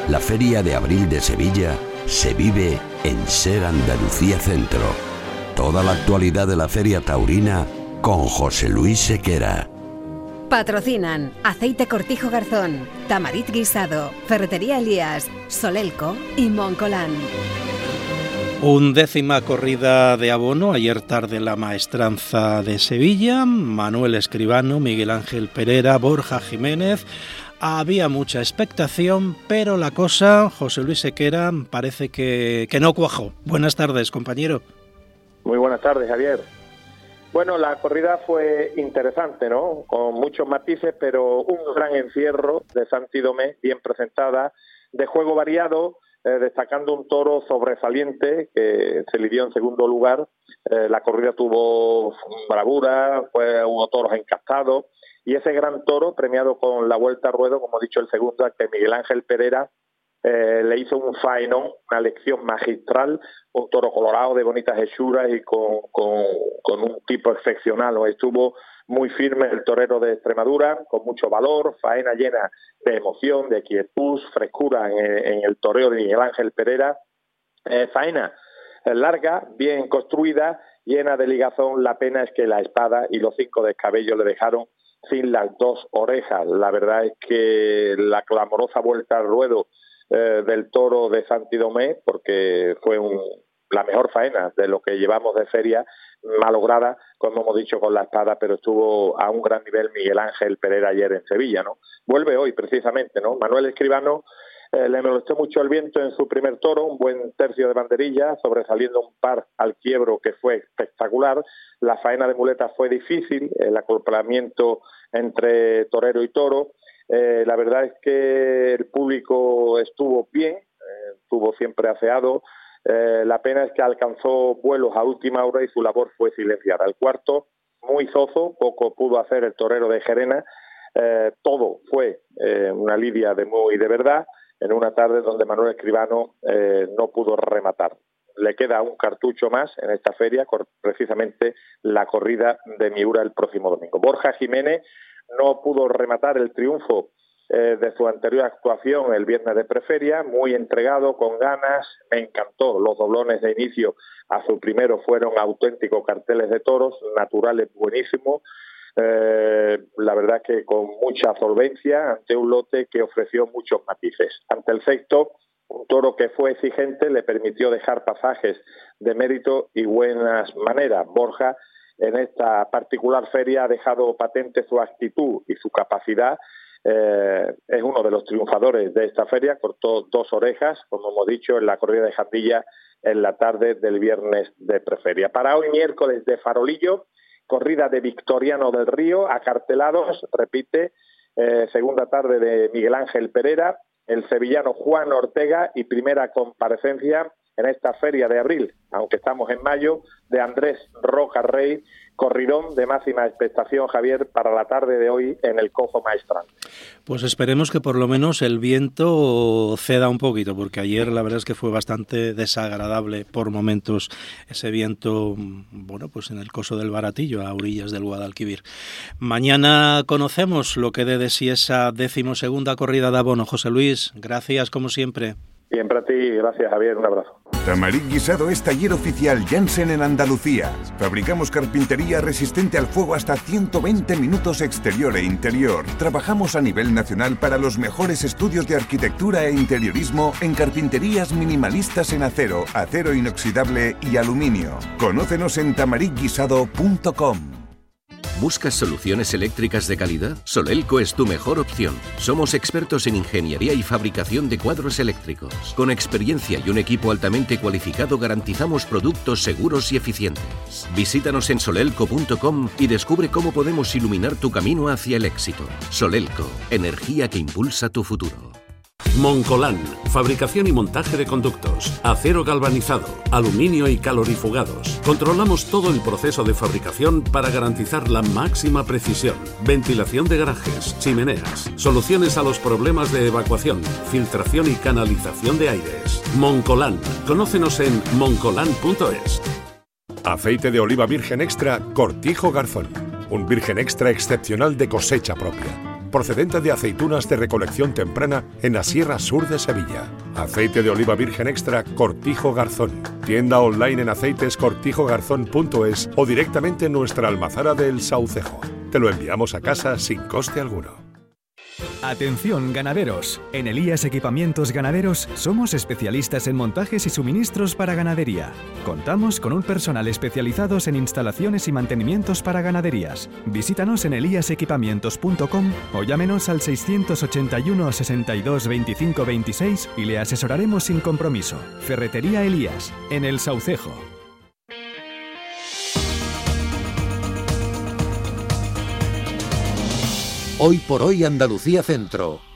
La Feria de Abril de Sevilla se vive en Ser Andalucía Centro. Toda la actualidad de la Feria Taurina con José Luis Sequera. Patrocinan Aceite Cortijo Garzón, Tamarit Guisado, Ferretería Elías, Solelco y Moncolán. 11ª corrida de abono, ayer tarde la Maestranza de Sevilla, Manuel Escribano, Miguel Ángel Pereira, Borja Jiménez. Había mucha expectación, pero la cosa, José Luis Sequera, parece que no cuajó. Buenas tardes, compañero. Muy buenas tardes, Javier. Bueno, la corrida fue interesante, ¿no? Con muchos matices, pero un gran encierro de Santi Domé, bien presentada, de juego variado, destacando un toro sobresaliente que se lidió en segundo lugar. La corrida tuvo bravura, hubo toros encastados, y ese gran toro premiado con la vuelta a ruedo, como ha dicho el segundo, que Miguel Ángel Pereira le hizo un faenón, una lección magistral, un toro colorado de bonitas hechuras y con un tipo excepcional. Estuvo muy firme el torero de Extremadura, con mucho valor, faena llena de emoción, de quietud, frescura en el toreo de Miguel Ángel Pereira. Faena larga, bien construida, llena de ligazón. La pena es que la espada y los 5 descabellos le dejaron sin las 2 orejas. La verdad es que la clamorosa vuelta al ruedo del toro de Santi Domé, porque fue la mejor faena de lo que llevamos de feria, malograda, como hemos dicho, con la espada, pero estuvo a un gran nivel Miguel Ángel Pereira ayer en Sevilla, ¿no? Vuelve hoy, precisamente, ¿no? Manuel Escribano le molestó mucho el viento en su primer toro, un buen tercio de banderilla, sobresaliendo un par al quiebro que fue espectacular. La faena de muletas fue difícil, el acoplamiento entre torero y toro. La verdad es que el público estuvo bien, estuvo siempre aseado. La pena es que alcanzó vuelos a última hora y su labor fue silenciada. El cuarto, muy zozo, poco pudo hacer el torero de Gerena. Todo fue una lidia de muy de verdad, en una tarde donde Manuel Escribano no pudo rematar. Le queda un cartucho más en esta feria, precisamente la corrida de Miura el próximo domingo. Borja Jiménez no pudo rematar el triunfo de su anterior actuación el viernes de preferia, muy entregado, con ganas. Me encantó los doblones de inicio a su primero, fueron auténticos carteles de toros, naturales buenísimos. La verdad que con mucha solvencia ante un lote que ofreció muchos matices. Ante el sexto, un toro que fue exigente, le permitió dejar pasajes de mérito y buenas maneras. Borja en esta particular feria ha dejado patente su actitud y su capacidad. Es uno de los triunfadores de esta feria, cortó 2 orejas, como hemos dicho, en la corrida de Jandilla en la tarde del viernes de preferia. Para hoy miércoles de farolillo, corrida de Victoriano del Río, acartelados, repite, segunda tarde de Miguel Ángel Pereira, el sevillano Juan Ortega y primera comparecencia en esta feria de abril, aunque estamos en mayo, de Andrés Roca Rey, corridón de máxima expectación, Javier, para la tarde de hoy en el Cojo Maestrante. Pues esperemos que por lo menos el viento ceda un poquito, porque ayer la verdad es que fue bastante desagradable por momentos ese viento, bueno, pues en el Coso del Baratillo, a orillas del Guadalquivir. Mañana conocemos lo que dé de sí esa 12ª corrida de abono. José Luis, gracias como siempre. Siempre a ti, gracias Javier, un abrazo. Tamarit Guisado es taller oficial Janssen en Andalucía. Fabricamos carpintería resistente al fuego hasta 120 minutos exterior e interior. Trabajamos a nivel nacional para los mejores estudios de arquitectura e interiorismo en carpinterías minimalistas en acero, acero inoxidable y aluminio. Conócenos en tamaritguisado.com. ¿Buscas soluciones eléctricas de calidad? Solelco es tu mejor opción. Somos expertos en ingeniería y fabricación de cuadros eléctricos. Con experiencia y un equipo altamente cualificado garantizamos productos seguros y eficientes. Visítanos en solelco.com y descubre cómo podemos iluminar tu camino hacia el éxito. Solelco, energía que impulsa tu futuro. Moncolán, fabricación y montaje de conductos, acero galvanizado, aluminio y calorifugados. Controlamos todo el proceso de fabricación para garantizar la máxima precisión. Ventilación de garajes, chimeneas, soluciones a los problemas de evacuación, filtración y canalización de aires. Moncolán, conócenos en moncolán.es. Aceite de oliva virgen extra Cortijo Garzón. Un virgen extra excepcional de cosecha propia. procedente de aceitunas de recolección temprana en la Sierra Sur de Sevilla. Aceite de oliva virgen extra Cortijo Garzón. Tienda online en aceitescortijogarzón.es o directamente en nuestra almazara del Saucejo. Te lo enviamos a casa sin coste alguno. Atención ganaderos, en Elías Equipamientos Ganaderos somos especialistas en montajes y suministros para ganadería. Contamos con un personal especializados en instalaciones y mantenimientos para ganaderías. Visítanos en eliasequipamientos.com o llámenos al 681 62 25 26 y le asesoraremos sin compromiso. Ferretería Elías, en El Saucejo. Hoy por hoy Andalucía Centro.